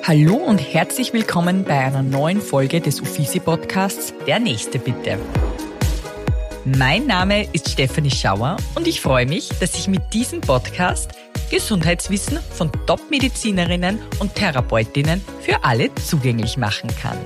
Hallo und herzlich willkommen bei einer neuen Folge des Uffizi-Podcasts Der Nächste bitte. Mein Name ist Stefanie Schauer und ich freue mich, dass ich mit diesem Podcast Gesundheitswissen von Top-Medizinerinnen und Therapeutinnen für alle zugänglich machen kann.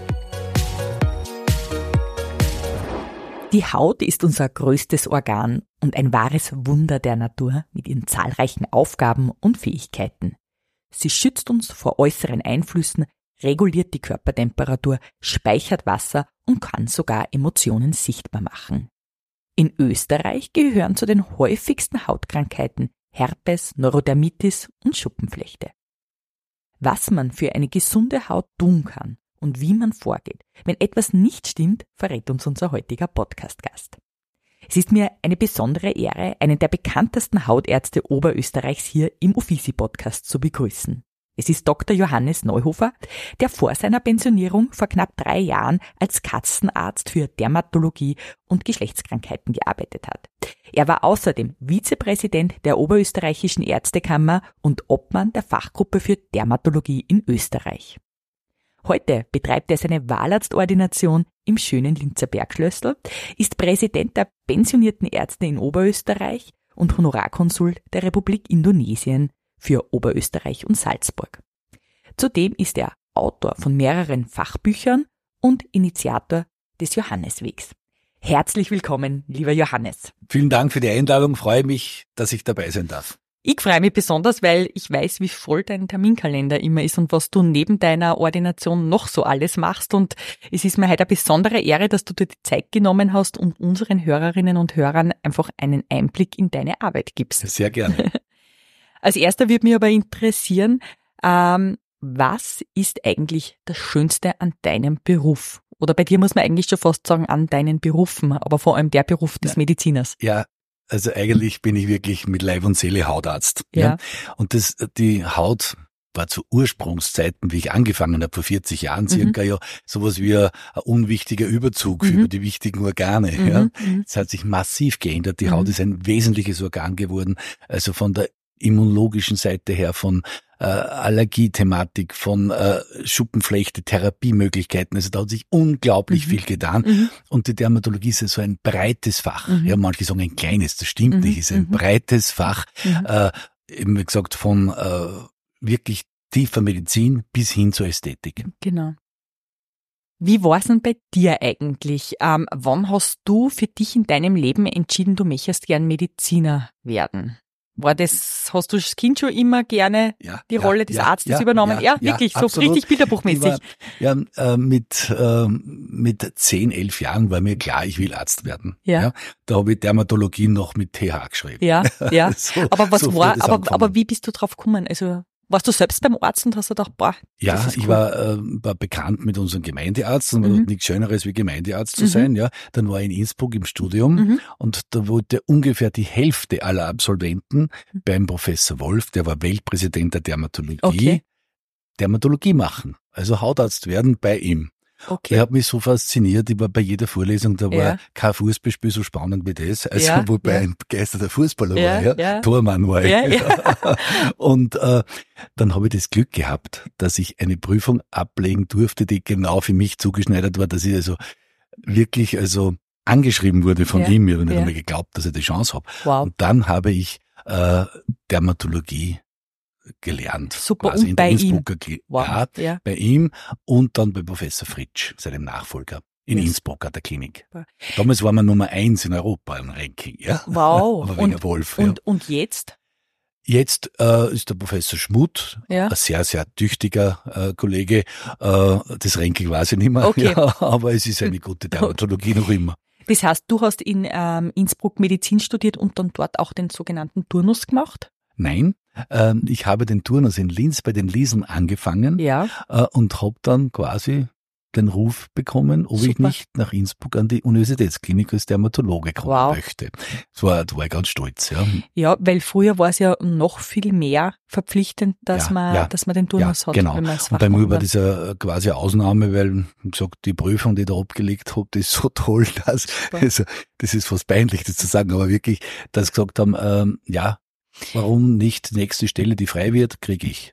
Die Haut ist unser größtes Organ und ein wahres Wunder der Natur mit ihren zahlreichen Aufgaben und Fähigkeiten. Sie schützt uns vor äußeren Einflüssen, reguliert die Körpertemperatur, speichert Wasser und kann sogar Emotionen sichtbar machen. In Österreich gehören zu den häufigsten Hautkrankheiten Herpes, Neurodermitis und Schuppenflechte. Was man für eine gesunde Haut tun kann und wie man vorgeht, wenn etwas nicht stimmt, verrät uns unser heutiger Podcast-Gast. Es ist mir eine besondere Ehre, einen der bekanntesten Hautärzte Oberösterreichs hier im Uffizi-Podcast zu begrüßen. Es ist Dr. Johannes Neuhofer, der vor seiner Pensionierung vor knapp 3 Jahren als Kassenarzt für Dermatologie und Geschlechtskrankheiten gearbeitet hat. Er war außerdem Vizepräsident der Oberösterreichischen Ärztekammer und Obmann der Fachgruppe für Dermatologie in Österreich. Heute betreibt er seine Wahlarztordination im schönen Linzer Bergschlössl, ist Präsident der pensionierten Ärzte in Oberösterreich und Honorarkonsul der Republik Indonesien für Oberösterreich und Salzburg. Zudem ist er Autor von mehreren Fachbüchern und Initiator des Johanneswegs. Herzlich willkommen, lieber Johannes. Vielen Dank für die Einladung, freue mich, dass ich dabei sein darf. Ich freue mich besonders, weil ich weiß, wie voll dein Terminkalender immer ist und was du neben deiner Ordination noch so alles machst. Und es ist mir heute eine besondere Ehre, dass du dir die Zeit genommen hast und unseren Hörerinnen und Hörern einfach einen Einblick in deine Arbeit gibst. Sehr gerne. Als erster würde mich aber interessieren, was ist eigentlich das Schönste an deinem Beruf? Oder bei dir muss man eigentlich schon fast sagen, an deinen Berufen, aber vor allem der Beruf des Mediziners. Ja, also eigentlich bin ich wirklich mit Leib und Seele Hautarzt. Ja. Und die Haut war zu Ursprungszeiten, wie ich angefangen habe, vor 40 Jahren circa, ja sowas wie ein unwichtiger Überzug über die wichtigen Organe. Ja. Es hat sich massiv geändert. Die Haut ist ein wesentliches Organ geworden, also von der immunologischen Seite her, von Allergiethematik, von Schuppenflechte, Therapiemöglichkeiten. Also da hat sich unglaublich viel getan. Und die Dermatologie ist ja so ein breites Fach. Ja, manche sagen ein kleines, das stimmt nicht. Es ist ein breites Fach, eben wie gesagt, von wirklich tiefer Medizin bis hin zur Ästhetik. Genau. Wie war es denn bei dir eigentlich? Wann hast du für dich in deinem Leben entschieden, du möchtest gern Mediziner werden? Hast du als Kind schon immer gerne die Rolle des Arztes übernommen? Ja, wirklich, so absolut. Richtig bilderbuchmäßig. Mit 10, 11 Jahren war mir klar, ich will Arzt werden. Ja. Da habe ich Dermatologie noch mit TH geschrieben. Ja. Aber aber wie bist du drauf gekommen? Also, warst du selbst beim Arzt und hast du gedacht, ja, das ist cool. Ich war bekannt mit unserem Gemeindearzt und war nichts Schöneres wie Gemeindearzt zu sein. Ja, dann war ich in Innsbruck im Studium und da wollte ungefähr die Hälfte aller Absolventen beim Professor Wolf, der war Weltpräsident der Dermatologie, Dermatologie machen, also Hautarzt werden bei ihm. Okay. Er hat mich so fasziniert, ich war bei jeder Vorlesung, da war kein Fußballspiel so spannend wie das, also wobei ein begeisterter Fußballer war, Tormann war ich. Und dann habe ich das Glück gehabt, dass ich eine Prüfung ablegen durfte, die genau für mich zugeschneidert war, dass ich also wirklich angeschrieben wurde von ihm. Ich habe nicht einmal geglaubt, dass ich die Chance habe. Wow. Und dann habe ich Dermatologie gelernt. Super, quasi und in bei der ihm. Innsbrucker bei ihm und dann bei Professor Fritsch, seinem Nachfolger, in Innsbruck an der Klinik. Damals waren wir Nummer 1 in Europa im Ranking, ja. Wow. Aber wegen Wolf. Und jetzt? Jetzt ist der Professor Schmutt, ein sehr, sehr tüchtiger Kollege. Das Ranking weiß ich nicht mehr, aber es ist eine gute Dermatologie noch immer. Das heißt, du hast in Innsbruck Medizin studiert und dann dort auch den sogenannten Turnus gemacht? Nein, ich habe den Turnus in Linz bei den Liseln angefangen und habe dann quasi den Ruf bekommen, ob ich nicht nach Innsbruck an die Universitätsklinik als Dermatologe kommen möchte. Da war ich ganz stolz. Ja, weil früher war es ja noch viel mehr verpflichtend, dass man den Turnus hat. Genau. Und bei mir war das ja quasi eine Ausnahme, weil, wie gesagt, die Prüfung, die ich da abgelegt habe, die ist so toll, dass, also, das ist fast peinlich, das zu sagen, aber wirklich, dass sie gesagt haben, warum nicht die nächste Stelle, die frei wird, kriege ich.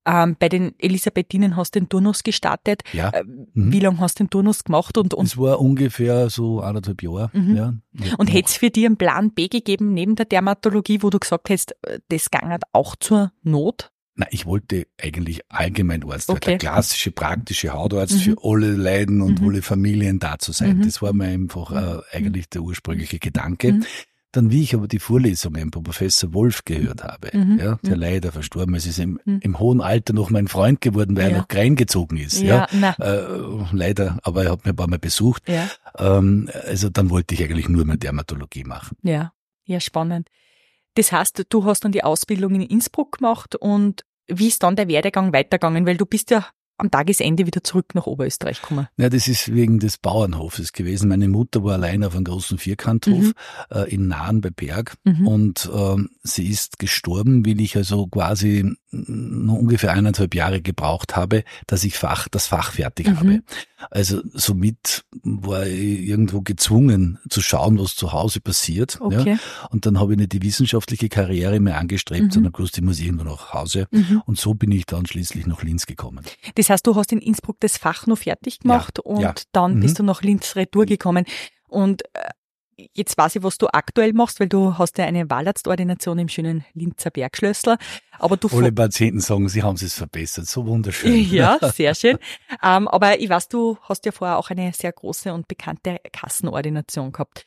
Bei den Elisabethinen hast du den Turnus gestartet. Ja. Wie lange hast du den Turnus gemacht? Und Es war ungefähr so 1,5 Jahre. Ja. Und hätte es für dich einen Plan B gegeben, neben der Dermatologie, wo du gesagt hast, das ging auch zur Not? Nein, ich wollte eigentlich Allgemeinarzt, der klassische, praktische Hautarzt für alle Leiden und alle Familien da zu sein. Das war mir einfach eigentlich der ursprüngliche Gedanke. Dann, wie ich aber die Vorlesungen von Professor Wolf gehört habe, ja, der leider verstorben ist, ist im hohen Alter noch mein Freund geworden, weil er noch reingezogen ist. Leider, aber er hat mich ein paar Mal besucht. Ja. Also dann wollte ich eigentlich nur mehr Dermatologie machen. Ja, spannend. Das heißt, du hast dann die Ausbildung in Innsbruck gemacht und wie ist dann der Werdegang weitergegangen? Weil du bist ja am Tagesende wieder zurück nach Oberösterreich gekommen. Ja, das ist wegen des Bauernhofes gewesen. Meine Mutter war allein auf einem großen Vierkanthof in Nahen bei Berg und sie ist gestorben, weil ich also quasi nur ungefähr 1,5 Jahre gebraucht habe, dass ich das Fach fertig habe. Also somit war ich irgendwo gezwungen zu schauen, was zu Hause passiert. Okay. Ja. Und dann habe ich nicht die wissenschaftliche Karriere mehr angestrebt, sondern bloß ich muss irgendwo nach Hause. Und so bin ich dann schließlich nach Linz gekommen. Das heißt, du hast in Innsbruck das Fach noch fertig gemacht und dann bist du nach Linz retour gekommen. Und jetzt weiß ich, was du aktuell machst, weil du hast ja eine Wahlarztordination im schönen Linzer Bergschlössl. Aber du alle Patienten sagen, sie haben es verbessert. So wunderschön. Ja, sehr schön. Aber ich weiß, du hast ja vorher auch eine sehr große und bekannte Kassenordination gehabt.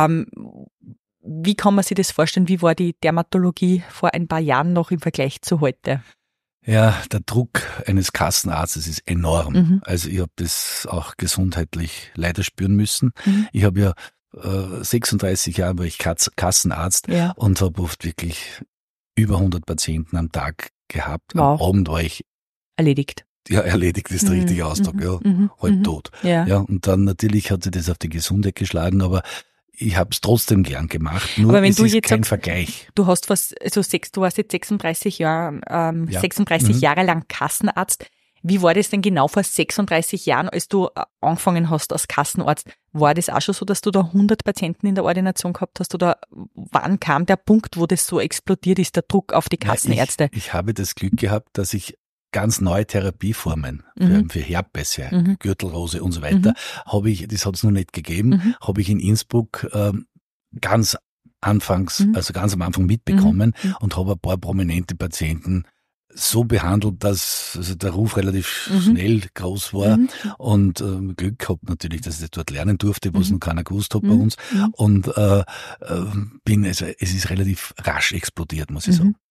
Wie kann man sich das vorstellen? Wie war die Dermatologie vor ein paar Jahren noch im Vergleich zu heute? Ja, der Druck eines Kassenarztes ist enorm. Also ich habe das auch gesundheitlich leider spüren müssen. Ich habe ja 36 Jahre war ich Kassenarzt und habe oft wirklich über 100 Patienten am Tag gehabt. Wow. Am Abend war ich erledigt. Ja, erledigt ist der richtige Ausdruck, halb tot. Ja, und dann natürlich hat sich das auf die Gesundheit geschlagen, aber ich habe es trotzdem gern gemacht, nur aber wenn es ist kein Vergleich. Du hast du warst jetzt 36 Jahre lang Kassenarzt. Wie war das denn genau vor 36 Jahren, als du angefangen hast als Kassenarzt? War das auch schon so, dass du da 100 Patienten in der Ordination gehabt hast? Oder wann kam der Punkt, wo das so explodiert ist, der Druck auf die Kassenärzte? Ich habe das Glück gehabt, dass ich ganz neue Therapieformen für Herpes, Gürtelrose und so weiter, das hat es noch nicht gegeben, habe ich in Innsbruck ganz am Anfang mitbekommen und habe ein paar prominente Patienten so behandelt, dass also der Ruf relativ schnell groß war und Glück gehabt natürlich, dass ich das dort lernen durfte, was noch keiner gewusst hat bei uns und es ist relativ rasch explodiert, muss ich sagen.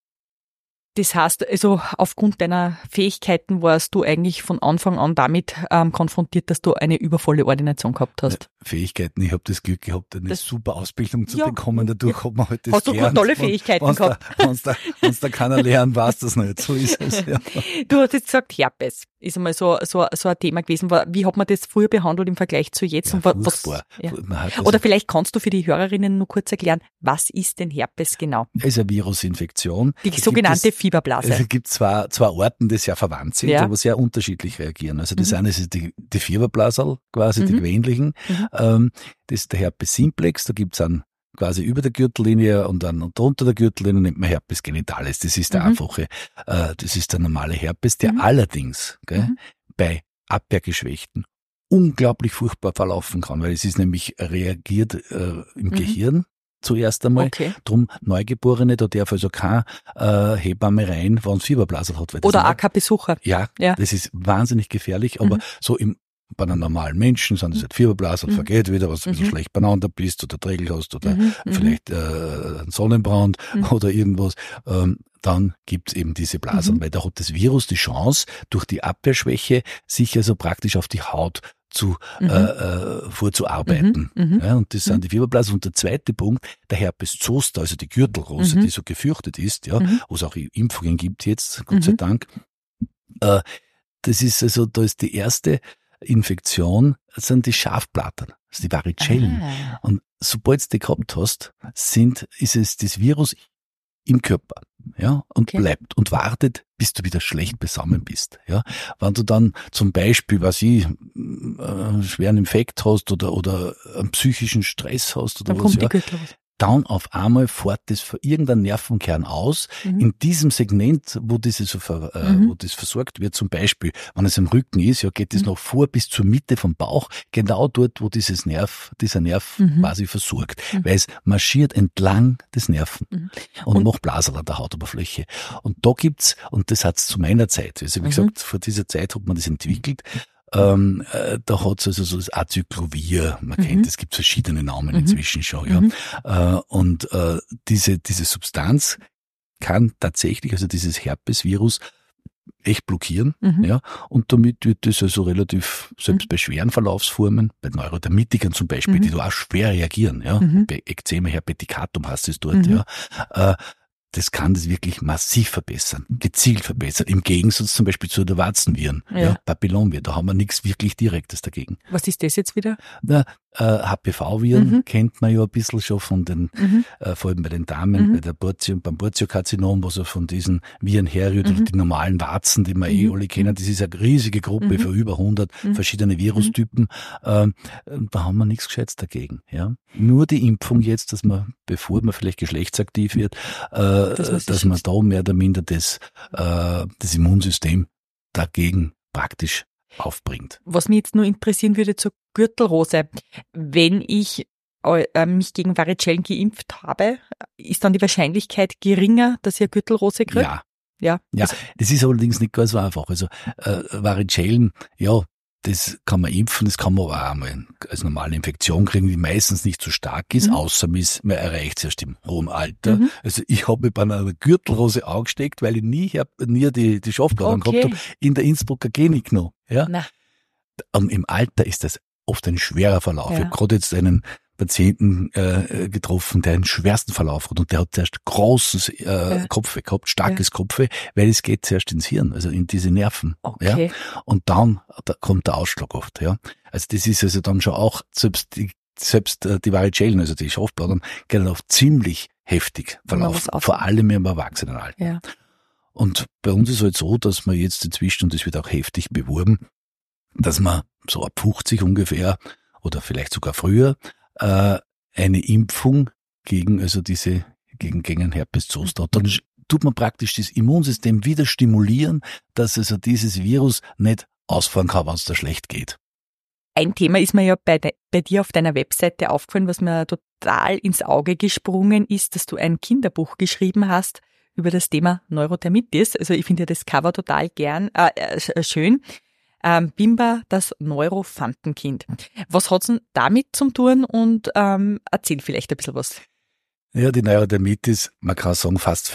Das heißt, also aufgrund deiner Fähigkeiten warst du eigentlich von Anfang an damit konfrontiert, dass du eine übervolle Ordination gehabt hast. Fähigkeiten, ich habe das Glück gehabt, eine super Ausbildung zu bekommen, dadurch hat man halt das hast gelernt. Hast du tolle Fähigkeiten gehabt. Wenn da keiner lernt, weiß das nicht, so ist es. Ja. Du hast jetzt gesagt, Herpes ist einmal so ein Thema gewesen. Wie hat man das früher behandelt im Vergleich zu jetzt? Ja, furchtbar. Oder vielleicht kannst du für die Hörerinnen nur kurz erklären, was ist denn Herpes genau? Es ist eine Virusinfektion. Die sogenannte Fieberblase. Es gibt zwei Arten, die sehr verwandt sind, aber sehr unterschiedlich reagieren. Also das eine ist die Fieberblasel, quasi die gewöhnlichen. Das ist der Herpes simplex, da gibt's dann quasi über der Gürtellinie und dann unter der Gürtellinie nennt man Herpes genitalis. Das ist der einfache, das ist der normale Herpes, der allerdings bei Abwehrgeschwächten unglaublich furchtbar verlaufen kann, weil es ist nämlich reagiert im Gehirn zuerst einmal. Okay. Drum Neugeborene, da darf also keine Hebamme rein, wenn es Fieberblasel hat. Weil oder auch kein Besucher. Ja, das ist wahnsinnig gefährlich, aber so bei einem normalen Menschen sind das halt Fieberblasel, vergeht wieder, was du ein bisschen schlecht beieinander bist oder Trägel hast oder vielleicht einen Sonnenbrand oder irgendwas. Dann gibt's eben diese Blasen, weil da hat das Virus die Chance, durch die Abwehrschwäche sich also praktisch auf die Haut vorzuarbeiten. Ja, und das sind die Fieberblasen. Und der zweite Punkt, der Herpes zoster, also die Gürtelrose, die so gefürchtet ist, wo es auch Impfungen gibt jetzt, Gott sei Dank. Das ist also, da ist die erste Infektion, das sind die Schafblattern, also die Varicellen. Und sobald du die gehabt hast, ist es das Virus im Körper, und bleibt und wartet, bis du wieder schlecht beisammen bist, Wenn du dann zum Beispiel, einen schweren Infekt hast oder einen psychischen Stress hast oder dann was, kommt die Gürtelrose. dann auf einmal fährt das für irgendeinen Nervenkern aus, in diesem Segment, wo wo das versorgt wird, zum Beispiel, wenn es am Rücken ist, ja, geht das noch vor bis zur Mitte vom Bauch, genau dort, wo dieser Nerv quasi versorgt, weil es marschiert entlang des Nerven und macht Blasen an der Hautoberfläche. Und da gibt's, und das hat's zu meiner Zeit, also wie gesagt, vor dieser Zeit hat man das entwickelt. Da hat's also so das Acyclovir, man kennt, es gibt verschiedene Namen inzwischen schon, ja. Und diese Substanz kann tatsächlich, also dieses Herpesvirus, echt blockieren, ja. Und damit wird das also relativ, selbst bei schweren Verlaufsformen, bei Neurodermitikern zum Beispiel, die da auch schwer reagieren, ja. Bei Eczema herpeticatum heißt es dort, ja. Das kann das wirklich massiv verbessern, gezielt verbessern. Im Gegensatz zum Beispiel zu der Warzenviren, Papillonviren, da haben wir nichts wirklich Direktes dagegen. Was ist das jetzt wieder? Na, HPV-Viren kennt man ja ein bisschen schon von den, vor allem bei den Damen, bei der beim Portiokarzinom, was ja von diesen Viren herrührt, oder die normalen Warzen, die wir alle kennen. Das ist eine riesige Gruppe für über 100 verschiedene Virustypen. Da haben wir nichts Gescheites dagegen, ja. Nur die Impfung jetzt, dass man, bevor man vielleicht geschlechtsaktiv wird, dass man da mehr oder minder das Immunsystem dagegen praktisch aufbringt. Was mich jetzt nur interessieren würde zur Gürtelrose. Wenn ich mich gegen Varicellen geimpft habe, ist dann die Wahrscheinlichkeit geringer, dass ich eine Gürtelrose kriege? Ja. Das ist allerdings nicht ganz so einfach. Also Varicellen, ja, das kann man impfen, das kann man aber auch einmal als normale Infektion kriegen, die meistens nicht so stark ist, außer man erreicht es erst im hohen Alter. Also ich habe mich bei einer Gürtelrose angesteckt, weil ich nie die Schafbladern gehabt habe, in der Innsbrucker Klinik noch. Ja? Und im Alter ist das oft ein schwerer Verlauf. Ich habe gerade jetzt einen Patienten getroffen, der einen schwersten Verlauf hat, und der hat zuerst großes Kopfweh gehabt, starkes Kopfweh, weil es geht zuerst ins Hirn, also in diese Nerven. Okay. Ja? Und dann kommt der Ausschlag oft. Ja? Also das ist also dann schon auch, selbst die Varicellen, also die Schafbladern, gehen auf ziemlich heftig verlaufen, vor allem im Erwachsenenalter. Ja. Und bei uns ist halt so, dass man jetzt inzwischen, und das wird auch heftig beworben, dass man so ab 50 ungefähr oder vielleicht sogar früher eine Impfung gegen einen Herpes Zoster hat. Dann tut man praktisch das Immunsystem wieder stimulieren, dass also dieses Virus nicht ausfahren kann, wenn es da schlecht geht. Ein Thema ist mir ja bei dir auf deiner Webseite aufgefallen, was mir total ins Auge gesprungen ist, dass du ein Kinderbuch geschrieben hast über das Thema Neurodermitis. Also ich finde ja das Cover total schön. Bimba, das Neurofantenkind. Was hat's denn damit zu tun, und erzähl vielleicht ein bisschen was. Ja, die Neurodermitis, man kann sagen, fast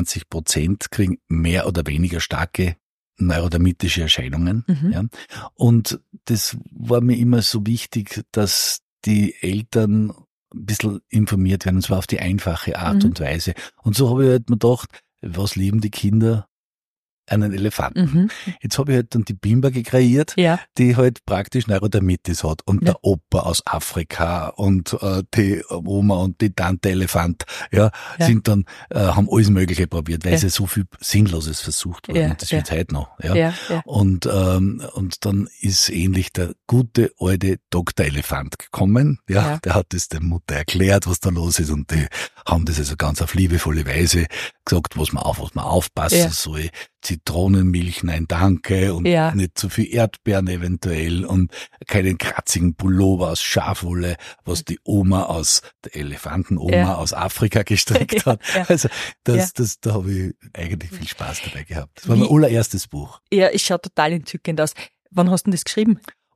25% kriegen mehr oder weniger starke neurodermitische Erscheinungen. Ja. Und das war mir immer so wichtig, dass die Eltern ein bisschen informiert werden, und zwar auf die einfache Art und Weise. Und so habe ich halt mir gedacht, was lieben die Kinder? Einen Elefanten. Jetzt habe ich halt dann die Bimba kreiert, die halt praktisch Neurodermitis hat, und der Opa aus Afrika und die Oma und die Tante Elefant, sind dann, haben alles Mögliche probiert, weil es ja so viel Sinnloses versucht wurde, und das wird heute noch. Und dann ist ähnlich der gute alte Dr. Elefant gekommen, der hat das der Mutter erklärt, was da los ist, und die haben das also ganz auf liebevolle Weise gesagt, was man aufpassen soll. Zitronenmilch, nein danke, und nicht zu viel Erdbeeren eventuell, und keinen kratzigen Pullover aus Schafwolle, was die der Elefantenoma aus Afrika gestrickt hat. Also da habe ich eigentlich viel Spaß dabei gehabt. Das war mein allererstes Buch. Ja, es schaut total entzückend aus. Wann hast du denn das geschrieben?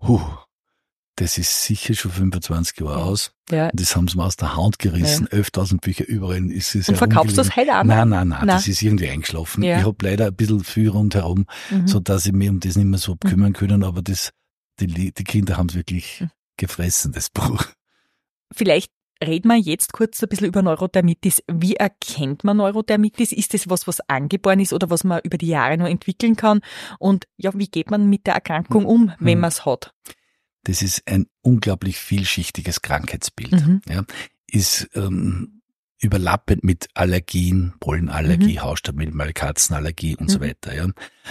Das ist sicher schon 25 Jahre aus. Ja. Das haben sie mir aus der Hand gerissen. 11.000 Bücher überall. Ist es. Und verkaufst du das heute auch noch? Nein. Das ist irgendwie eingeschlafen. Ja. Ich habe leider ein bisschen viel rundherum, so dass ich mich um das nicht mehr so kümmern können. Aber die Kinder haben es wirklich gefressen, das Buch. Vielleicht reden wir jetzt kurz ein bisschen über Neurodermitis. Wie erkennt man Neurodermitis? Ist das was angeboren ist oder was man über die Jahre noch entwickeln kann? Und wie geht man mit der Erkrankung um, wenn man es hat? Das ist ein unglaublich vielschichtiges Krankheitsbild. Ist überlappend mit Allergien, Pollenallergie, Hausstaubmilbenallergie, Katzenallergie und so weiter.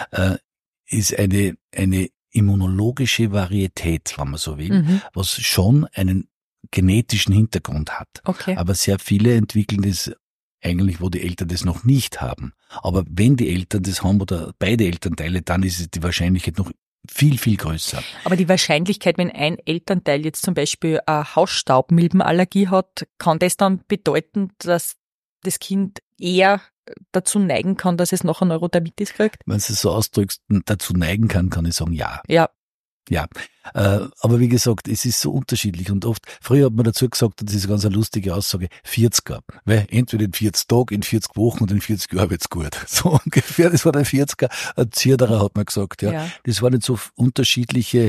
Ist eine immunologische Varietät, wenn man so will, was schon einen genetischen Hintergrund hat. Okay. Aber sehr viele entwickeln das eigentlich, wo die Eltern das noch nicht haben. Aber wenn die Eltern das haben oder beide Elternteile, dann ist die Wahrscheinlichkeit noch viel, viel größer. Aber die Wahrscheinlichkeit, wenn ein Elternteil jetzt zum Beispiel eine Hausstaubmilbenallergie hat, kann das dann bedeuten, dass das Kind eher dazu neigen kann, dass es nachher Neurodermitis kriegt? Wenn du es so ausdrückst, dazu neigen kann ich sagen, ja. Ja. Ja, aber wie gesagt, es ist so unterschiedlich und oft, früher hat man dazu gesagt, und das ist eine ganz lustige Aussage, 40er, weil entweder in 40 Tagen, in 40 Wochen oder in 40 Jahren wird's gut. So ungefähr, das war der 40er, ein Zierderer hat man gesagt, ja. Das waren nicht so unterschiedliche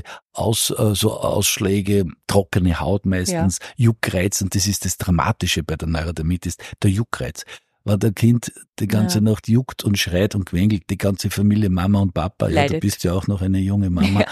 so Ausschläge, trockene Haut meistens, Juckreiz, und das ist das Dramatische bei der Neurodermitis, der Juckreiz. Wenn der Kind die ganze Nacht juckt und schreit und quengelt, die ganze Familie, Mama und Papa, ja, du bist ja auch noch eine junge Mama,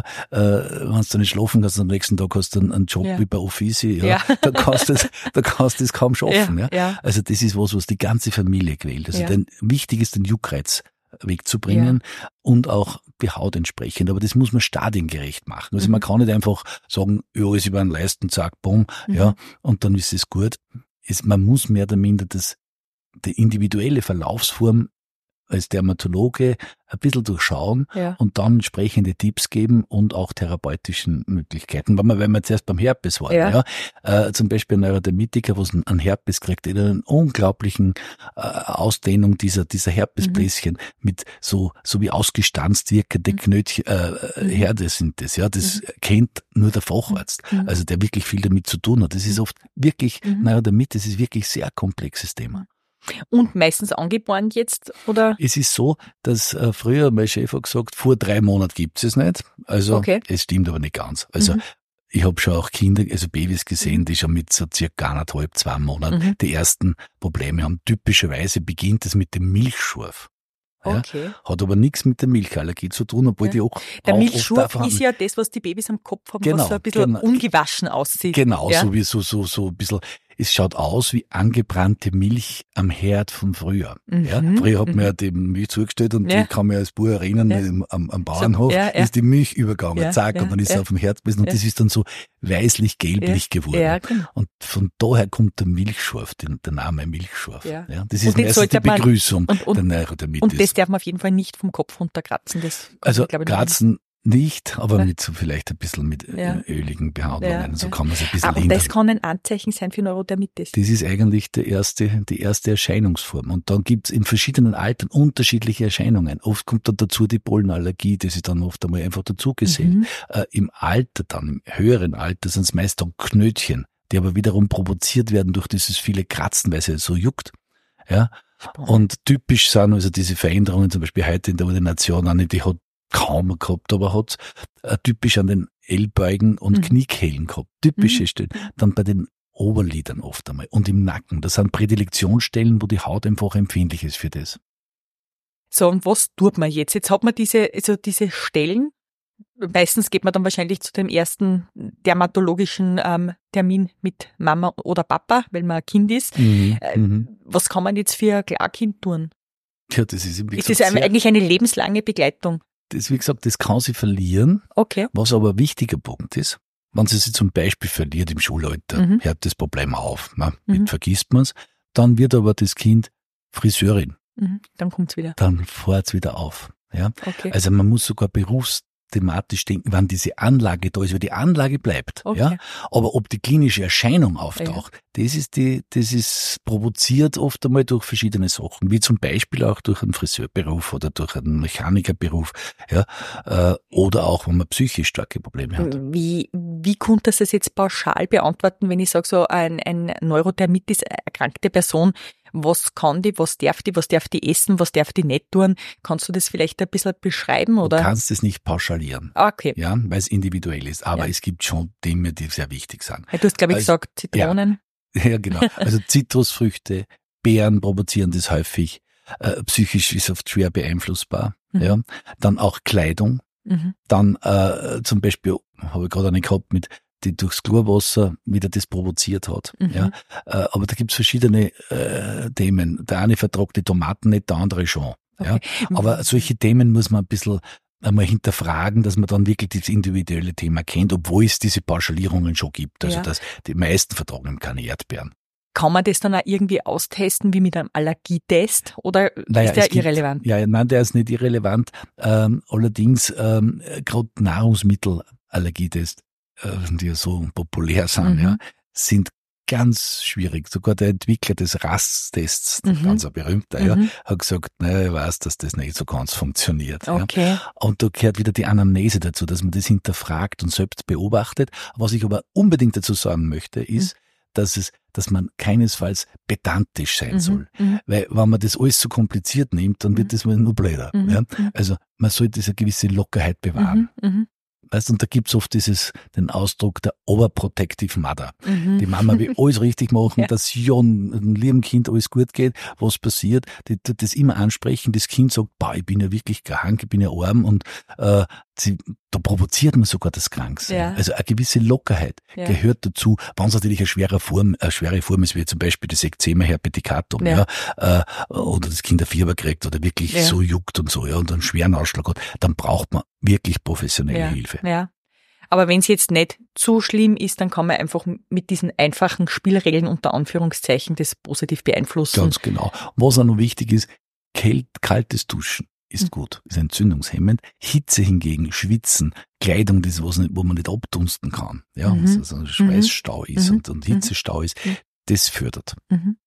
wenn du nicht schlafen kannst, am nächsten Tag hast du einen Job wie bei Offici, da kannst du das kaum schaffen, ja. Also das ist was die ganze Familie quält. Also wichtig ist, den Juckreiz wegzubringen und auch die Haut entsprechend. Aber das muss man stadiengerecht machen. Also man kann nicht einfach sagen, ja, ist über einen Leisten, zack, bumm, und dann ist es gut. Man muss mehr oder minder die individuelle Verlaufsform als Dermatologe ein bisschen durchschauen und dann entsprechende Tipps geben und auch therapeutischen Möglichkeiten. Wenn wir zuerst beim Herpes waren, zum Beispiel ein Neurodermitiker, was einen Herpes kriegt, in einer unglaublichen Ausdehnung dieser Herpesbläschen mit so wie ausgestanzt wirkende Knötchen, Herde sind das, das kennt nur der Facharzt, also der wirklich viel damit zu tun hat. Das ist oft wirklich, Neurodermitis ist wirklich sehr komplexes Thema. Und meistens angeboren jetzt, oder? Es ist so, dass früher mein Chef hat gesagt, vor 3 Monaten gibt's es nicht. Also es stimmt aber nicht ganz. Also ich habe schon auch Kinder, also Babys gesehen, die schon mit so circa 1,5, 2 Monaten die ersten Probleme haben. Typischerweise beginnt es mit dem Milchschorf. Ja, hat aber nichts mit der Milchallergie zu tun, obwohl die auch der Milchschorf ist ja das, was die Babys am Kopf haben, was so ein bisschen ungewaschen aussieht. Genau, so wie so ein bisschen. Es schaut aus wie angebrannte Milch am Herd von früher. Ja, früher hat man ja die Milch zugestellt und die kann man als Bauer erinnern, am Bauernhof ist die Milch übergegangen, zack, und dann ist sie auf dem Herd gewesen und das ist dann so weißlich-gelblich geworden. Ja, genau. Und von daher kommt der Milchschorf, der Name Milchschorf. Ja. Das ist meistens die Begrüßung der Neurodermitis. Und das darf man auf jeden Fall nicht vom Kopf runterkratzen. Also kratzen nicht, aber mit so vielleicht ein bisschen mit öligen Behandlungen. So kann man es ein bisschen lindern. Aber das kann ein Anzeichen sein für Neurodermitis. Das ist eigentlich die erste Erscheinungsform. Und dann gibt's in verschiedenen Altern unterschiedliche Erscheinungen. Oft kommt dann dazu die Pollenallergie, das ist dann oft einmal einfach dazugesehen. Im Alter dann, im höheren Alter, sind es meist dann Knötchen, die aber wiederum provoziert werden durch dieses viele Kratzen, weil es ja so juckt. Ja. Und typisch sind also diese Veränderungen, zum Beispiel heute in der Ordination, eine, die hat kaum gehabt, aber hat typisch an den Ellbeugen und Kniekehlen gehabt. Typische Stellen. Dann bei den Oberlidern oft einmal und im Nacken. Das sind Prädilektionsstellen, wo die Haut einfach empfindlich ist für das. So, und was tut man jetzt? Jetzt hat man diese Stellen. Meistens geht man dann wahrscheinlich zu dem ersten dermatologischen Termin mit Mama oder Papa, weil man ein Kind ist. Was kann man jetzt für ein Klarkind tun? Ja, das ist eigentlich eine lebenslange Begleitung. Das, wie gesagt, das kann sie verlieren. Okay. Was aber ein wichtiger Punkt ist, wenn sie zum Beispiel verliert im Schulalter, hört das Problem auf, vergisst man's, dann wird aber das Kind Friseurin. Dann kommt's wieder. Dann fahrt's wieder auf. Ja? Okay. Also man muss sogar berufsthematisch denken, wann diese Anlage da ist, weil die Anlage bleibt. Okay. Ja? Aber ob die klinische Erscheinung auftaucht, das ist provoziert oft einmal durch verschiedene Sachen, wie zum Beispiel auch durch einen Friseurberuf oder durch einen Mechanikerberuf, oder auch, wenn man psychisch starke Probleme hat. Wie konnte das jetzt pauschal beantworten, wenn ich sage, so ein Neurodermitis erkrankte Person, was kann die, was darf die essen, was darf die nicht tun? Kannst du das vielleicht ein bisschen beschreiben, oder? Du kannst es nicht pauschalieren. Okay. Ja, weil es individuell ist. Aber es gibt schon Dinge, die sehr wichtig sind. Du hast, glaube ich, gesagt, Zitronen. Ja, genau. Also Zitrusfrüchte, Beeren provozieren das häufig. Psychisch ist oft schwer beeinflussbar. Ja. Dann auch Kleidung. Dann zum Beispiel, habe ich gerade eine gehabt die durchs Chlorwasser wieder das provoziert hat. Ja. Aber da gibt's verschiedene Themen. Der eine vertragt die Tomaten nicht, der andere schon. Okay. Ja. Aber solche Themen muss man ein bisschen einmal hinterfragen, dass man dann wirklich das individuelle Thema kennt, obwohl es diese Pauschalierungen schon gibt. Also dass die meisten vertragen keine Erdbeeren. Kann man das dann auch irgendwie austesten, wie mit einem Allergietest, oder ist der irrelevant? Nein, der ist nicht irrelevant. Allerdings gerade Nahrungsmittelallergietest, die ja so populär sind, sind ganz schwierig. Sogar der Entwickler des RAS-Tests, ganz ein berühmter, hat gesagt, ich weiß, dass das nicht so ganz funktioniert. Okay. Ja. Und da gehört wieder die Anamnese dazu, dass man das hinterfragt und selbst beobachtet. Was ich aber unbedingt dazu sagen möchte, ist, dass man keinesfalls pedantisch sein soll. Weil wenn man das alles so kompliziert nimmt, dann wird das nur blöder. Ja? Also man sollte diese gewisse Lockerheit bewahren. Weißt, und da gibt's oft den Ausdruck der Overprotective Mother. Die Mama will alles richtig machen, dass dem lieben Kind alles gut geht, was passiert, die tut das immer ansprechen, das Kind sagt, ich bin ja wirklich krank, ich bin ja arm, und da provoziert man sogar das Kranksein. Ja. Also eine gewisse Lockerheit gehört dazu, wenn es natürlich eine schwere Form ist, wie zum Beispiel das Ekzema herpeticatum, oder das Kind ein Fieber kriegt oder wirklich so juckt und so, und einen schweren Ausschlag hat, dann braucht man wirklich professionelle Hilfe. Ja. Aber wenn es jetzt nicht zu schlimm ist, dann kann man einfach mit diesen einfachen Spielregeln unter Anführungszeichen das positiv beeinflussen. Ganz genau. Was auch noch wichtig ist, kaltes Duschen ist gut, ist entzündungshemmend. Hitze hingegen, Schwitzen, Kleidung, das wo man nicht abdunsten kann, also ein Schweißstau ist und Hitzestau ist, das fördert.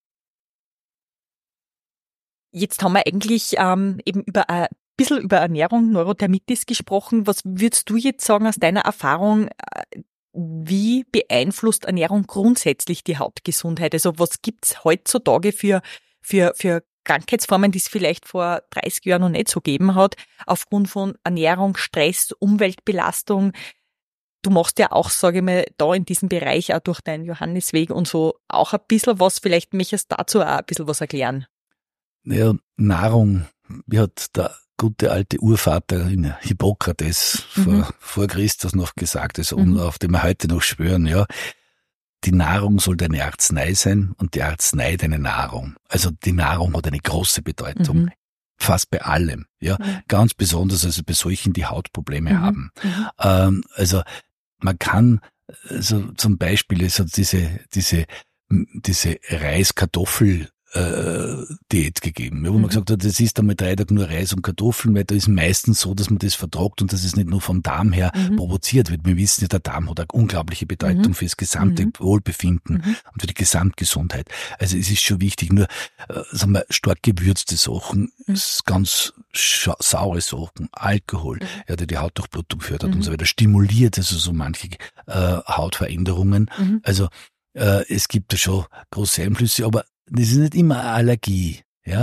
Jetzt haben wir eigentlich eben ein bisschen über Ernährung, Neurodermitis gesprochen. Was würdest du jetzt sagen aus deiner Erfahrung, wie beeinflusst Ernährung grundsätzlich die Hautgesundheit? Also was gibt's heutzutage für Krankheitsformen, die es vielleicht vor 30 Jahren noch nicht so gegeben hat, aufgrund von Ernährung, Stress, Umweltbelastung? Du machst ja auch, sage ich mal, da in diesem Bereich auch durch deinen Johannisweg und so auch ein bisschen was. Vielleicht möchtest du dazu auch ein bisschen was erklären. Ja, Nahrung, wie hat der gute alte Urvater in Hippokrates vor Christus noch gesagt, also auf dem wir heute noch schwören, die Nahrung soll deine Arznei sein und die Arznei deine Nahrung. Also die Nahrung hat eine große Bedeutung. Fast bei allem, Ganz besonders also bei solchen, die Hautprobleme haben. Also man kann, also zum Beispiel, also diese Reis-Kartoffel Diät gegeben, wo man gesagt hat, das ist einmal 3 Tage nur Reis und Kartoffeln, weil da ist meistens so, dass man das vertragt und dass es nicht nur vom Darm her provoziert wird. Wir wissen ja, der Darm hat eine unglaubliche Bedeutung für das gesamte Wohlbefinden und für die Gesamtgesundheit. Also es ist schon wichtig, nur sagen wir, stark gewürzte Sachen, ganz saure Sachen, Alkohol, der die Hautdurchblutung fördert und so weiter, stimuliert also so manche Hautveränderungen. Also es gibt da schon große Einflüsse, aber das ist nicht immer eine Allergie,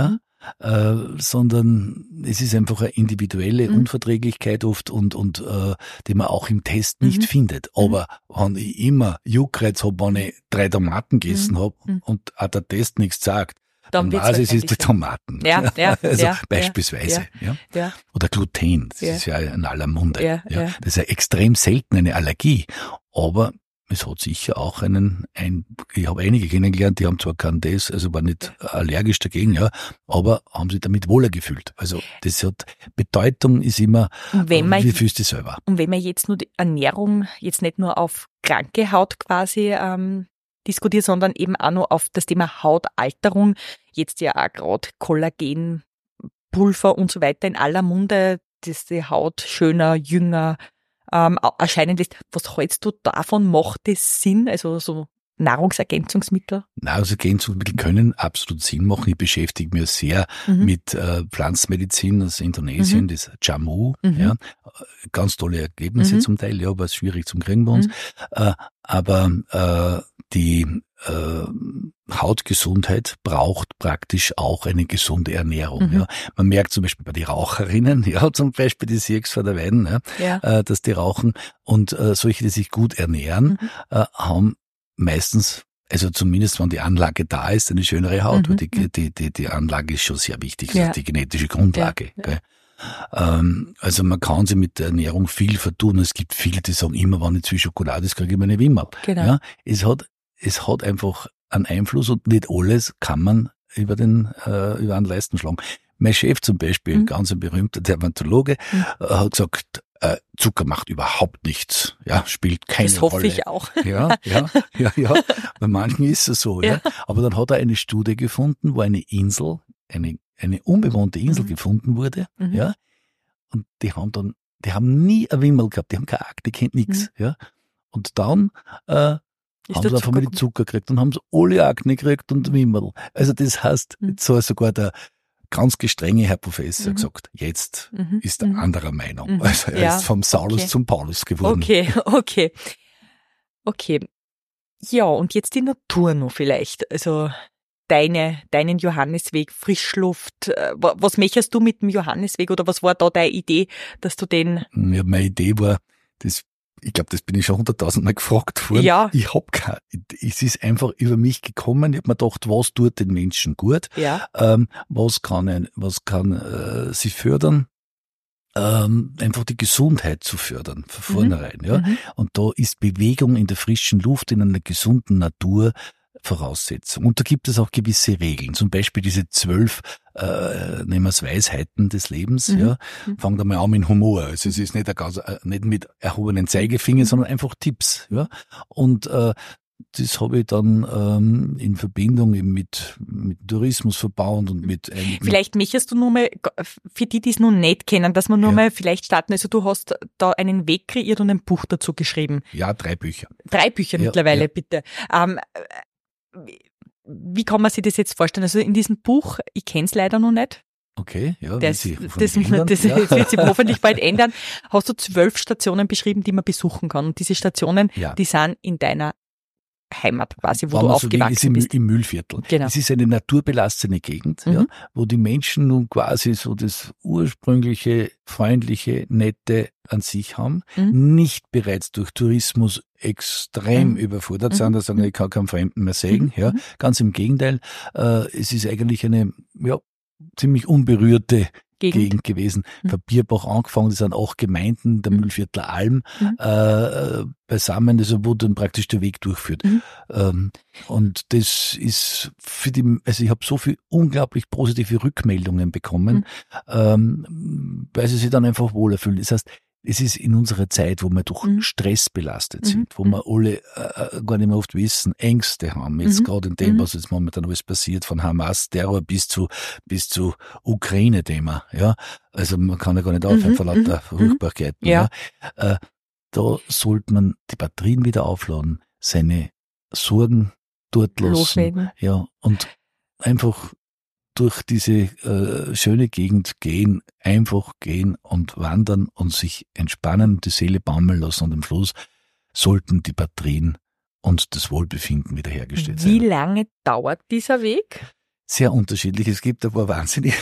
sondern es ist einfach eine individuelle Unverträglichkeit oft und die man auch im Test nicht findet. Aber wenn ich immer Juckreiz habe, wenn ich 3 Tomaten gegessen habe und auch der Test nichts sagt, dann weiß ich, es ist die Tomaten. Beispielsweise. Ja. Oder Gluten, das ist ja in aller Munde. Das ist ja extrem selten eine Allergie, aber es hat sicher auch ich habe einige kennengelernt, die haben zwar keinen Test, also war nicht allergisch dagegen, aber haben sich damit wohler gefühlt. Also das hat, Bedeutung ist immer, wie fühlst du dich selber? Und wenn man jetzt nur die Ernährung jetzt nicht nur auf kranke Haut quasi diskutiert, sondern eben auch noch auf das Thema Hautalterung, jetzt ja auch gerade Kollagenpulver und so weiter in aller Munde, dass die Haut schöner, jünger erscheinen lässt. Was hältst du davon? Macht das Sinn? Also so Nahrungsergänzungsmittel? Nahrungsergänzungsmittel können absolut Sinn machen. Ich beschäftige mich sehr mit Pflanzenmedizin aus Indonesien, das Jamu. Ganz tolle Ergebnisse zum Teil, aber es ist schwierig zum kriegen bei uns. Aber die Hautgesundheit braucht praktisch auch eine gesunde Ernährung. Man merkt zum Beispiel bei den Raucherinnen, zum Beispiel die Sirks vor der Weiden, dass die rauchen, und solche, die sich gut ernähren, haben meistens, also zumindest wenn die Anlage da ist, eine schönere Haut, weil die Anlage ist schon sehr wichtig, das ist die genetische Grundlage. Gell? Also man kann sich mit der Ernährung viel vertun. Es gibt viele, die sagen, immer wenn ich zu viel Schokolade ist, kriege ich meine Wimmer. Genau. Es hat einfach einen Einfluss und nicht alles kann man über einen Leisten schlagen. Mein Chef zum Beispiel, ganz ein berühmter Dermatologe, hat gesagt, Zucker macht überhaupt nichts, ja, spielt keine Rolle. Das hoffe ich auch. Ja. Bei manchen ist es so, ja. Aber dann hat er eine Studie gefunden, wo eine Insel, eine unbewohnte Insel gefunden wurde, ja. Und die haben nie ein Wimmel gehabt, die haben keine Akne, die kennt nichts, ja. Und dann, haben sie einfach mal die Zucker gekriegt und haben sie alle Akne gekriegt und Wimmel. Also das heißt, jetzt hat sogar der ganz gestrenge Herr Professor gesagt, jetzt ist er anderer Meinung. Also er ist vom Saulus zum Paulus geworden. Okay. Ja, und jetzt die Natur noch vielleicht. Also deinen Johannisweg, Frischluft. Was möchtest du mit dem Johannisweg oder was war da deine Idee, dass du den... Ja, meine Idee war, ich glaube, das bin ich schon 100.000 Mal gefragt worden. Ja. Es ist einfach über mich gekommen. Ich habe mir gedacht, was tut den Menschen gut? Ja. Was kann sie fördern? Einfach die Gesundheit zu fördern, von vornherein, ja. Und da ist Bewegung in der frischen Luft, in einer gesunden Natur Voraussetzung. Und da gibt es auch gewisse Regeln. Zum Beispiel diese 12, nehmen wir es, Weisheiten des Lebens, ja. Fangen wir mal an mit Humor. Also es ist nicht mit erhobenen Zeigefinger, sondern einfach Tipps, ja. Und, das habe ich dann in Verbindung eben mit Tourismus verbaut und mit einigen... Vielleicht möchtest du nur mal, für die es noch nicht kennen, dass wir nur mal vielleicht starten. Also du hast da einen Weg kreiert und ein Buch dazu geschrieben. Ja, 3 Bücher. 3 Bücher mittlerweile, bitte. Wie kann man sich das jetzt vorstellen? Also in diesem Buch, ich kenne es leider noch nicht. Okay, ja. Das wird sich hoffentlich bald ändern. Hast du 12 Stationen beschrieben, die man besuchen kann. Und diese Stationen, die sind in deiner Heimat quasi, wo du aufgewachsen bist. Im Mühlviertel. Genau. Es ist eine naturbelassene Gegend, ja, wo die Menschen nun quasi so das ursprüngliche, freundliche, nette an sich haben, nicht bereits durch Tourismus extrem überfordert sind, dass sagen, ich kann keinen Fremden mehr sehen, ja. Ganz im Gegenteil, es ist eigentlich eine, ziemlich unberührte Gegend gewesen. Von Bierbach angefangen, das sind 8 Gemeinden der Mühlviertler Alm beisammen, also wo dann praktisch der Weg durchführt. Und das ist also ich habe so viel unglaublich positive Rückmeldungen bekommen, weil sie sich dann einfach wohler fühlen. Das heißt, es ist in unserer Zeit, wo wir durch Stress belastet sind, wo wir alle gar nicht mehr oft wissen, Ängste haben, jetzt gerade in dem, was jetzt momentan alles passiert, von Hamas-Terror bis zu Ukraine-Thema, ja. Also man kann ja gar nicht aufhören vor lauter Furchtbarkeiten, ja. Da sollte man die Batterien wieder aufladen, seine Sorgen dort lassen, loslegen. Ja, und einfach durch diese schöne Gegend gehen, einfach gehen und wandern und sich entspannen, die Seele baumeln lassen und am Schluss sollten die Batterien und das Wohlbefinden wiederhergestellt sein. Wie lange dauert dieser Weg? Sehr unterschiedlich. Es gibt ein paar wahnsinnige,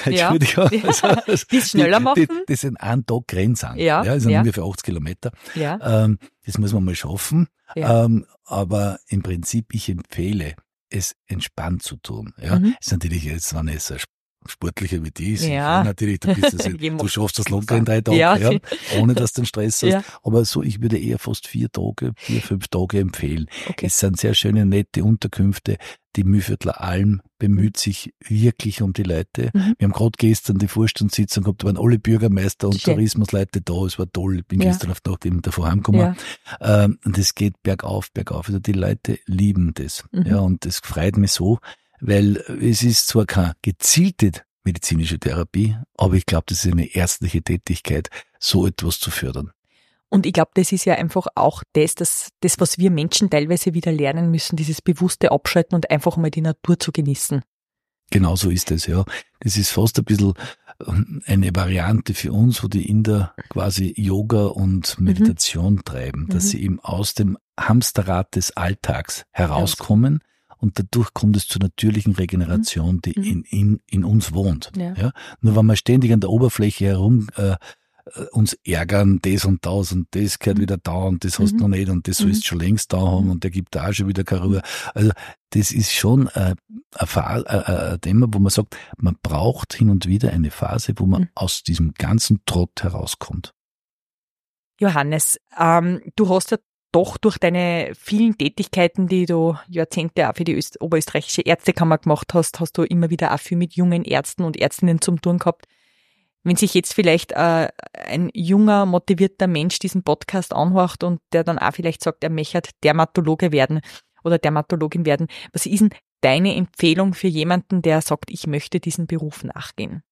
die schneller machen. Die sind einen Tag Grenzang. Das sind ungefähr 80 Kilometer. Ja. Das muss man mal schaffen. Ja. Aber im Prinzip, ich empfehle, es entspannt zu tun. Ja, ist natürlich jetzt, wenn es sportlicher wie die ist, natürlich, du schaffst das locker in 3 Tagen, ohne dass du den Stress hast. Ja. Aber so, ich würde eher fast 4, 5 Tage empfehlen. Okay. Es sind sehr schöne, nette Unterkünfte. Die Mühlviertler Alm bemüht sich wirklich um die Leute. Wir haben gerade gestern die Vorstandssitzung gehabt, da waren alle Bürgermeister und Tourismusleute da. Es war toll. Ich bin gestern auf die Nacht eben davor heimgekommen. Und es geht bergauf. Also die Leute lieben das. Ja, und das freut mich so, weil es ist zwar keine gezielte medizinische Therapie, aber ich glaube, das ist eine ärztliche Tätigkeit, so etwas zu fördern. Und ich glaube, das ist ja einfach auch das, was wir Menschen teilweise wieder lernen müssen, dieses bewusste Abschalten und einfach mal die Natur zu genießen. Genau so ist es, ja. Das ist fast ein bisschen eine Variante für uns, wo die Inder quasi Yoga und Meditation treiben, dass sie eben aus dem Hamsterrad des Alltags herauskommen und dadurch kommt es zur natürlichen Regeneration, die in uns wohnt. Ja. Nur wenn wir ständig an der Oberfläche herum uns ärgern, das und das gehört wieder da und das hast du noch nicht und das sollst du schon längst da haben und der gibt da auch schon wieder keine Ruhe. Also das ist schon ein Thema, wo man sagt, man braucht hin und wieder eine Phase, wo man aus diesem ganzen Trott herauskommt. Johannes, du hast ja doch durch deine vielen Tätigkeiten, die du Jahrzehnte auch für die Oberösterreichische Ärztekammer gemacht hast, hast du immer wieder auch viel mit jungen Ärzten und Ärztinnen zum tun gehabt. Wenn sich jetzt vielleicht ein junger, motivierter Mensch diesen Podcast anhört und der dann auch vielleicht sagt, er möchte Dermatologe werden oder Dermatologin werden, was ist denn deine Empfehlung für jemanden, der sagt, ich möchte diesen Beruf nachgehen?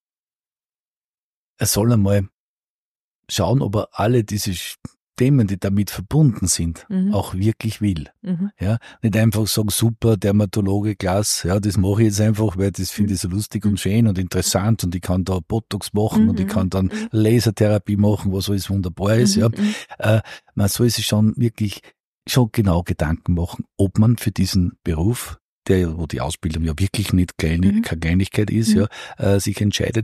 Er soll einmal schauen, ob er alle diese Themen, die damit verbunden sind, auch wirklich will. Ja, nicht einfach sagen, super, Dermatologe, klasse, ja, das mache ich jetzt einfach, weil das finde ich so lustig und schön und interessant und ich kann da Botox machen und ich kann dann Lasertherapie machen, was alles wunderbar ist. Ja, man soll sich schon wirklich genau Gedanken machen, ob man für diesen Beruf, wo die Ausbildung ja wirklich nicht keine Kleinigkeit ist, ja, sich entscheidet.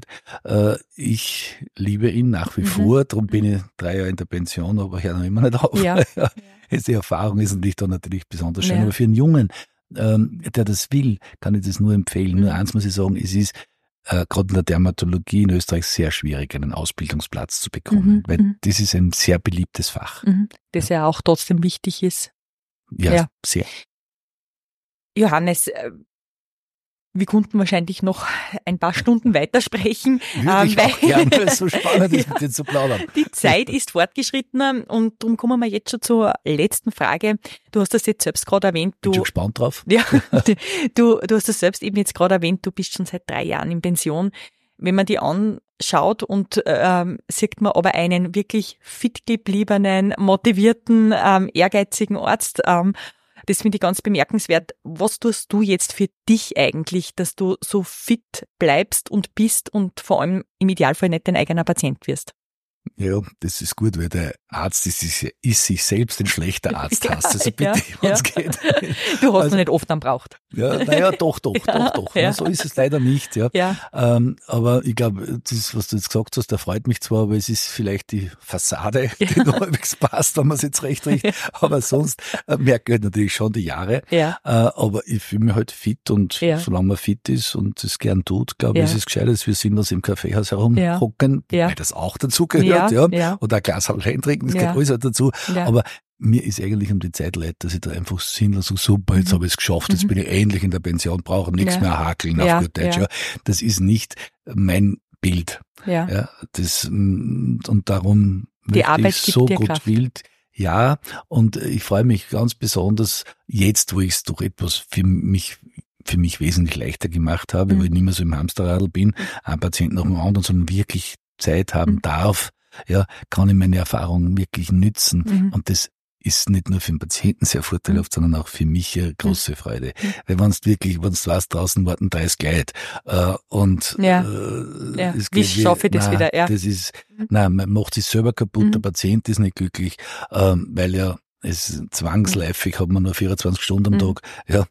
Ich liebe ihn nach wie vor, darum bin ich 3 Jahre in der Pension, aber höre noch immer nicht auf. Ja. Die Erfahrung ist natürlich besonders schön, aber für einen Jungen, der das will, kann ich das nur empfehlen. Nur eins muss ich sagen, es ist gerade in der Dermatologie in Österreich sehr schwierig, einen Ausbildungsplatz zu bekommen, weil das ist ein sehr beliebtes Fach. Das ja auch trotzdem wichtig ist. Ja, sehr. Johannes, wir konnten wahrscheinlich noch ein paar Stunden weitersprechen. Würde ich auch gerne, weil es so spannend ist, mit dir zu plaudern. Die Zeit ist fortgeschritten und darum kommen wir jetzt schon zur letzten Frage. Du hast das jetzt selbst gerade erwähnt. Bin schon gespannt drauf. Ja, du hast das selbst eben jetzt gerade erwähnt, du bist schon seit 3 Jahren in Pension. Wenn man die anschaut und sieht man aber einen wirklich fit gebliebenen, motivierten, ehrgeizigen Arzt, das finde ich ganz bemerkenswert. Was tust du jetzt für dich eigentlich, dass du so fit bleibst und bist und vor allem im Idealfall nicht dein eigener Patient wirst? Ja, das ist gut, weil der Arzt ist sich selbst ein schlechter Arzt. Ja, hast. Also bitte, wenn's geht. Du hast ihn nicht oft dann braucht. Ja, naja, doch. Ja. So ist es leider nicht, ja. Ja. Aber ich glaube, das, was du jetzt gesagt hast, der freut mich zwar, aber es ist vielleicht die Fassade, die noch halbwegs passt, wenn man es jetzt recht riecht. Aber sonst merke ich halt natürlich schon die Jahre. Ja. Aber ich fühle mich halt fit und solange man fit ist und es gern tut, glaube ich, ist es gescheit, dass wir sinnlos im Kaffeehaus herumhocken, weil das auch dazu gehört. Ja. Oder ein Glas Wein trinken, das gehört alles halt dazu. Ja. Aber mir ist eigentlich um die Zeit leid, dass ich da einfach sinnlos so super, jetzt habe ich es geschafft, jetzt bin ich endlich in der Pension, brauche nichts mehr hakeln auf gut Deutsch. Ja. Das ist nicht mein Bild. Ja. Das, und darum die möchte Arbeit ich so gibt dir gut Kraft. Wild. Ja, und ich freue mich ganz besonders jetzt, wo ich es durch etwas für mich wesentlich leichter gemacht habe, weil ich nicht mehr so im Hamsterradl bin, ein Patient nach dem anderen, sondern wirklich Zeit haben darf, ja, kann ich meine Erfahrungen wirklich nützen. Und das ist nicht nur für den Patienten sehr vorteilhaft, sondern auch für mich eine große Freude. Weil wenn du weißt, draußen warten 30 Leute, und es wie schaffe ich das wieder? Ja. Das ist, man macht sich selber kaputt, der Patient ist nicht glücklich, weil ja es zwangsläufig hat man nur 24 Stunden am Tag,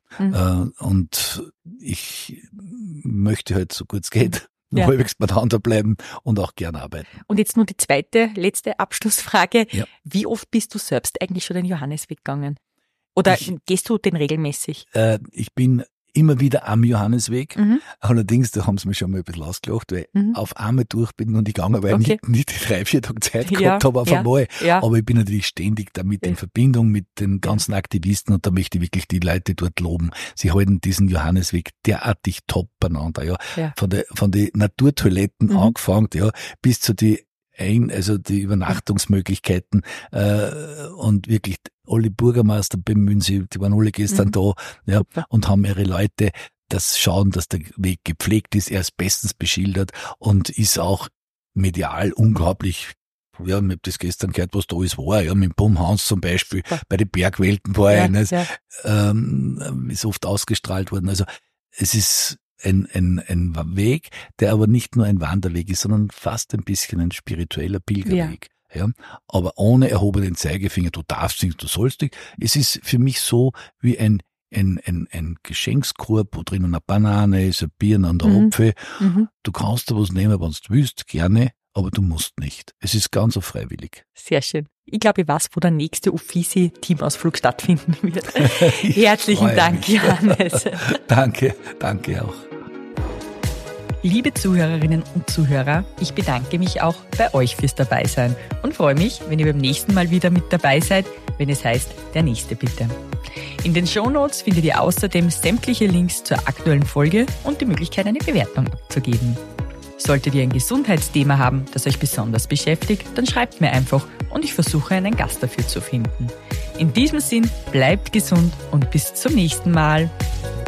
und ich möchte halt so gut es geht halbwegs beieinander bleiben und auch gern arbeiten. Und jetzt nur die letzte Abschlussfrage. Ja. Wie oft bist du selbst eigentlich schon den Johannesweg gegangen? Oder gehst du den regelmäßig? Ich bin immer wieder am Johannesweg. Allerdings, da haben sie mich schon mal ein bisschen ausgelacht, weil auf einmal durch bin und ich gegangen, weil ich nicht die 3-4 Tage Zeit gehabt habe auf einmal. Ja. Aber ich bin natürlich ständig damit in Verbindung mit den ganzen Aktivisten und da möchte ich wirklich die Leute dort loben. Sie halten diesen Johannesweg derartig top beieinander. Ja. Von den Naturtoiletten angefangen, bis zu die Übernachtungsmöglichkeiten und wirklich alle Bürgermeister bemühen sich, die waren alle gestern da und haben ihre Leute das schauen, dass der Weg gepflegt ist, er ist bestens beschildert und ist auch medial unglaublich. Ja, ich habe das gestern gehört, was da alles war. Ja, mit Bum Hans zum Beispiel, bei den Bergwelten war eines, ist oft ausgestrahlt worden. Also es ist ein Weg, der aber nicht nur ein Wanderweg ist, sondern fast ein bisschen ein spiritueller Pilgerweg. Ja, aber ohne erhobenen Zeigefinger, du darfst nicht, du sollst nicht. Es ist für mich so wie ein Geschenkskorb, wo drinnen eine Banane ist, ein Bier und ein Apfel. Du kannst da was nehmen, wenn du willst, gerne, aber du musst nicht. Es ist ganz so freiwillig. Sehr schön. Ich glaube, ich weiß, wo der nächste Uffizi-Teamausflug stattfinden wird. Herzlichen Dank, Johannes. Danke auch. Liebe Zuhörerinnen und Zuhörer, ich bedanke mich auch bei euch fürs Dabeisein und freue mich, wenn ihr beim nächsten Mal wieder mit dabei seid, wenn es heißt, der nächste bitte. In den Shownotes findet ihr außerdem sämtliche Links zur aktuellen Folge und die Möglichkeit, eine Bewertung abzugeben. Solltet ihr ein Gesundheitsthema haben, das euch besonders beschäftigt, dann schreibt mir einfach und ich versuche, einen Gast dafür zu finden. In diesem Sinn, bleibt gesund und bis zum nächsten Mal.